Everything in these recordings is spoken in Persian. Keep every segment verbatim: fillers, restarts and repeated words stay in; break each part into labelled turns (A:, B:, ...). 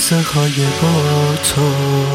A: لحظه های با تو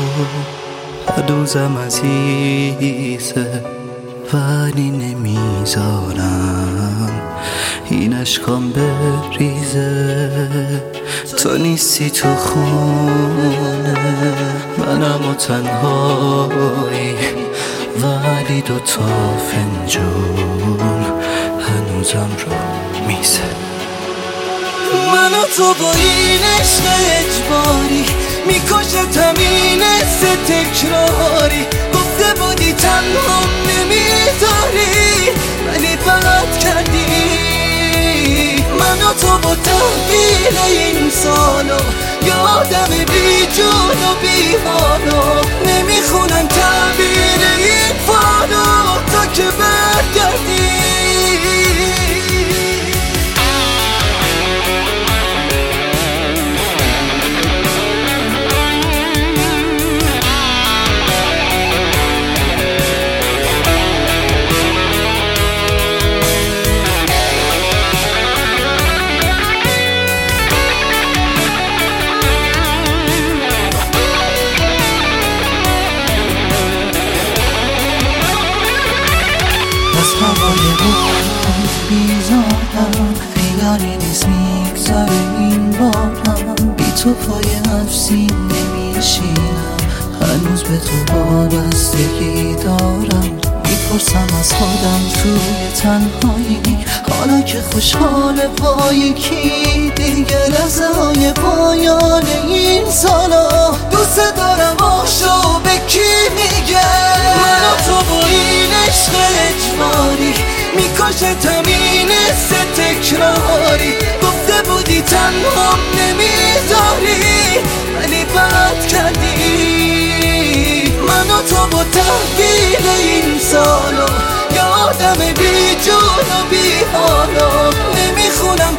A: هنوزم عزیزه، ولی نمیذارم این عشقام بریزه. تو نیستی تو خونه منم و تنهایی، ولی دوتا فنجون هنوزم رو میزه. من و تو با این عشق اجباری میکشتم این حس تکراری. گفته بودی تنهام نمیذاری ولی بغض کردی. من و تو با تحویل این سالو یه آدم بی جون و بی حالو نمیخونم تعبیر این فالو تا که برگردی. از هوای باران بیزارم، خیالی نیست میگذاره این بارم. بی تو پای حفظی نمیشینم، هنوز به تو وابستگی دارم. میپرسم از خودم توی تنهایی، حالا که خوشحال با یکی دیگه. لحظه های پایان این سالا دوست دارم آشو به کی میگه. من و تو با این عشق اجباری میکشتم این حس تکراری. گفته بودی تنهام نمیذاری ولی بغض کردی. من و تو با تحویل این سالو یه آدم بی جون و بی حالو نمیخونم